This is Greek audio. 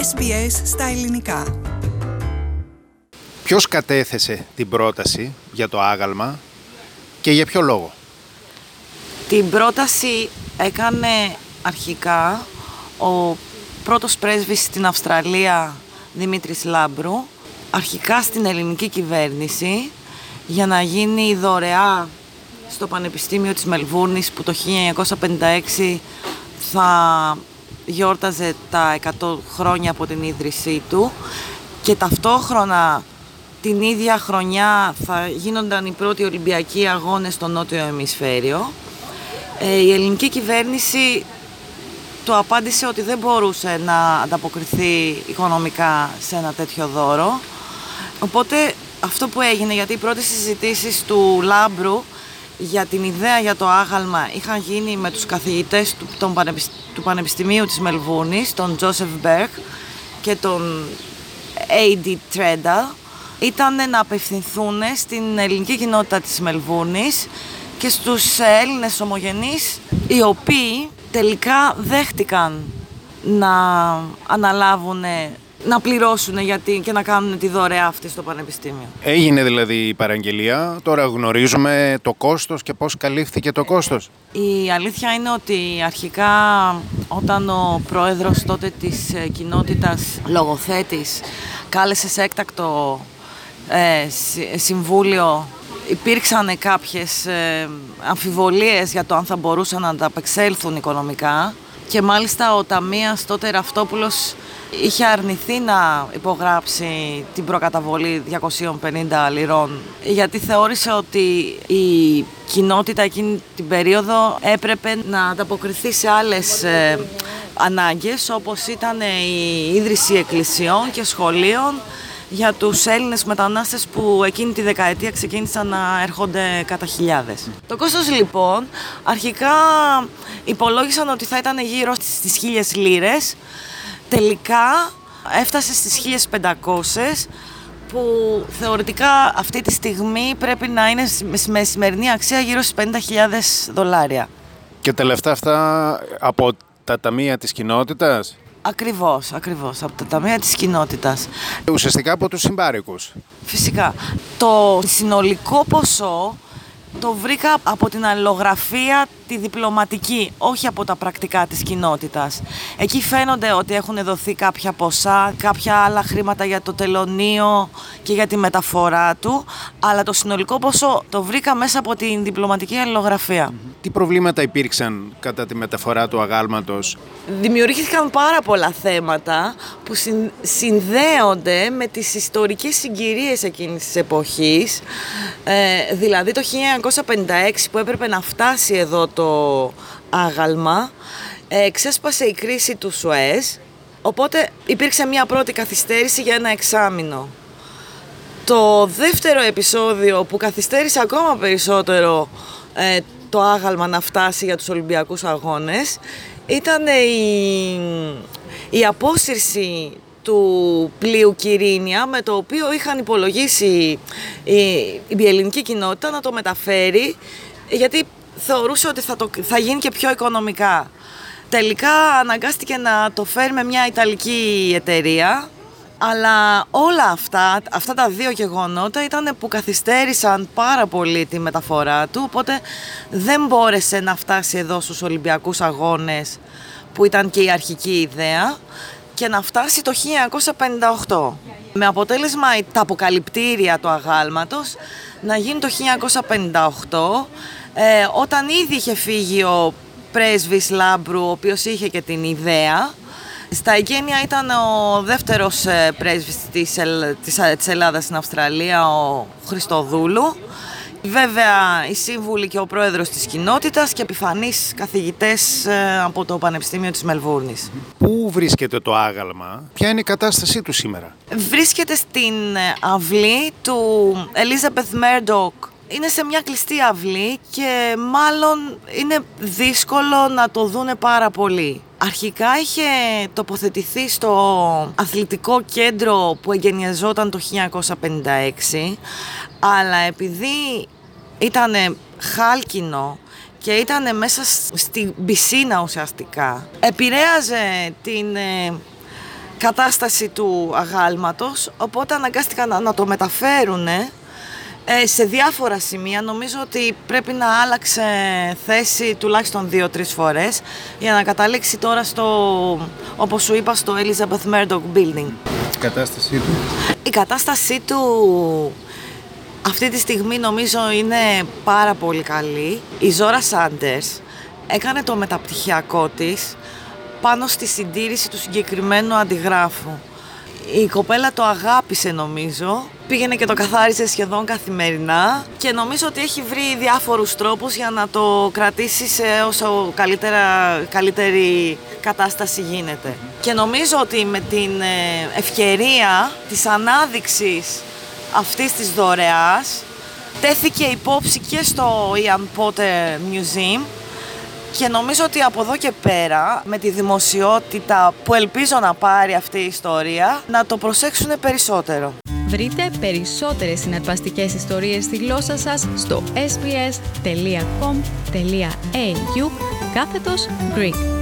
SBS στα ελληνικά. Ποιος κατέθεσε την πρόταση για το άγαλμα και για ποιο λόγο? Την πρόταση έκανε αρχικά ο πρώτος πρέσβης στην Αυστραλία, Δημήτρης Λάμπρου, αρχικά στην ελληνική κυβέρνηση, για να γίνει δωρεά στο Πανεπιστήμιο της Μελβούρνης, που το 1956 θα γιόρταζε τα 100 χρόνια από την ίδρυσή του, και ταυτόχρονα την ίδια χρονιά θα γίνονταν οι πρώτοι Ολυμπιακοί αγώνες στο νότιο ημισφαίριο. Η ελληνική κυβέρνηση του απάντησε ότι δεν μπορούσε να ανταποκριθεί οικονομικά σε ένα τέτοιο δώρο. Οπότε αυτό που έγινε, γιατί οι πρώτες συζητήσεις του Λάμπρου για την ιδέα για το άγαλμα είχαν γίνει με τους καθηγητές του Πανεπιστημίου της Μελβούρνης, τον Τζόσεφ Μπέρκ και τον A.D. Τρένταλ, ήταν να απευθυνθούν στην ελληνική κοινότητα της Μελβούρνης και στους Έλληνες ομογενείς, οι οποίοι τελικά δέχτηκαν να αναλάβουν, να πληρώσουν και να κάνουν τη δωρεά αυτή στο Πανεπιστήμιο. Έγινε δηλαδή η παραγγελία, τώρα γνωρίζουμε το κόστος και πώς καλύφθηκε το κόστος. Η αλήθεια είναι ότι αρχικά, όταν ο πρόεδρος τότε της κοινότητας λογοθέτης κάλεσε σε έκτακτο συμβούλιο, υπήρξαν κάποιες αμφιβολίες για το αν θα μπορούσαν να ανταπεξέλθουν οικονομικά, και μάλιστα ο ταμείας τότε Ραυτόπουλος είχε αρνηθεί να υπογράψει την προκαταβολή 250 λιρών, γιατί θεώρησε ότι η κοινότητα εκείνη την περίοδο έπρεπε να ανταποκριθεί σε άλλες ανάγκες, όπως ήταν η ίδρυση εκκλησιών και σχολείων για τους Έλληνες μετανάστες που εκείνη τη δεκαετία ξεκίνησαν να έρχονται κατά χιλιάδες. Το κόστος λοιπόν αρχικά υπολόγισαν ότι θα ήταν γύρω στις 1.000 λίρες. Τελικά έφτασε στις 1.500, που θεωρητικά αυτή τη στιγμή πρέπει να είναι με σημερινή αξία γύρω στις 50.000 δολάρια. Και τα λεφτά αυτά από τα ταμεία της κοινότητας? Ακριβώς, από τα ταμεία της κοινότητας. Ουσιαστικά από τους συμπάρικους. Φυσικά. Το συνολικό ποσό το βρήκα από την αλληλογραφία τη διπλωματική, όχι από τα πρακτικά της κοινότητας. Εκεί φαίνονται ότι έχουν δοθεί κάποια ποσά, κάποια άλλα χρήματα για το τελωνείο και για τη μεταφορά του, αλλά το συνολικό ποσό το βρήκα μέσα από την διπλωματική αλληλογραφία. Τι προβλήματα υπήρξαν κατά τη μεταφορά του αγάλματος? Δημιουργήθηκαν πάρα πολλά θέματα που συνδέονται με τις ιστορικές συγκυρίες εκείνης της εποχής. Δηλαδή το 1956, που έπρεπε να φτάσει εδώ το άγαλμα, ξέσπασε η κρίση του Σουέζ, οπότε υπήρξε μια πρώτη καθυστέρηση για ένα εξάμηνο. Το δεύτερο επεισόδιο που καθυστέρησε ακόμα περισσότερο το άγαλμα να φτάσει για τους Ολυμπιακούς Αγώνες ήταν η απόσυρση του πλοίου Κυρίνια, με το οποίο είχαν υπολογίσει η ελληνική κοινότητα να το μεταφέρει, γιατί θεωρούσε ότι θα γίνει και πιο οικονομικά. Τελικά αναγκάστηκε να το φέρει με μια Ιταλική εταιρεία, αλλά όλα αυτά τα δύο γεγονότα ήταν που καθυστέρησαν πάρα πολύ τη μεταφορά του, οπότε δεν μπόρεσε να φτάσει εδώ στους Ολυμπιακούς Αγώνες, που ήταν και η αρχική ιδέα, και να φτάσει το 1958. Με αποτέλεσμα τα αποκαλυπτήρια του αγάλματος να γίνει το 1958, όταν ήδη είχε φύγει ο πρέσβης Λάμπρου, ο οποίος είχε και την ιδέα. Στα εγγένεια ήταν ο δεύτερος πρέσβης της Ελλάδας στην Αυστραλία, ο Χριστοδούλου. Βέβαια, οι σύμβουλοι και ο πρόεδρος της κοινότητας και επιφανείς καθηγητές από το Πανεπιστήμιο της Μελβούρνης. Πού βρίσκεται το άγαλμα? Ποια είναι η κατάστασή του σήμερα? Βρίσκεται στην αυλή του Elizabeth Murdoch. Είναι σε μια κλειστή αυλή και μάλλον είναι δύσκολο να το δούνε πάρα πολύ. Αρχικά είχε τοποθετηθεί στο αθλητικό κέντρο που εγκαινιαζόταν το 1956, αλλά επειδή ήταν χάλκινο και ήταν μέσα στην πισίνα ουσιαστικά, επηρέαζε κατάσταση του αγάλματος, οπότε αναγκάστηκαν να το μεταφέρουν σε διάφορα σημεία. Νομίζω ότι πρέπει να άλλαξε θέση τουλάχιστον 2-3 φορές για να καταλήξει τώρα όπως σου είπα, στο Elizabeth Murdoch Building. Η κατάστασή του. Η κατάστασή του αυτή τη στιγμή νομίζω είναι πάρα πολύ καλή. Η Ζόρα Σάντερς έκανε το μεταπτυχιακό της πάνω στη συντήρηση του συγκεκριμένου αντιγράφου. Η κοπέλα το αγάπησε νομίζω, πήγαινε και το καθάρισε σχεδόν καθημερινά και νομίζω ότι έχει βρει διάφορους τρόπους για να το κρατήσει σε όσο καλύτερη κατάσταση γίνεται. Και νομίζω ότι με την ευκαιρία της ανάδειξης αυτής της δωρεάς τέθηκε υπόψη και στο Ian Potter Museum και νομίζω ότι από εδώ και πέρα, με τη δημοσιότητα που ελπίζω να πάρει αυτή η ιστορία, να το προσέξουν περισσότερο. Βρείτε περισσότερες συναρπαστικές ιστορίες στη γλώσσα σας στο sbs.com.au/Greek.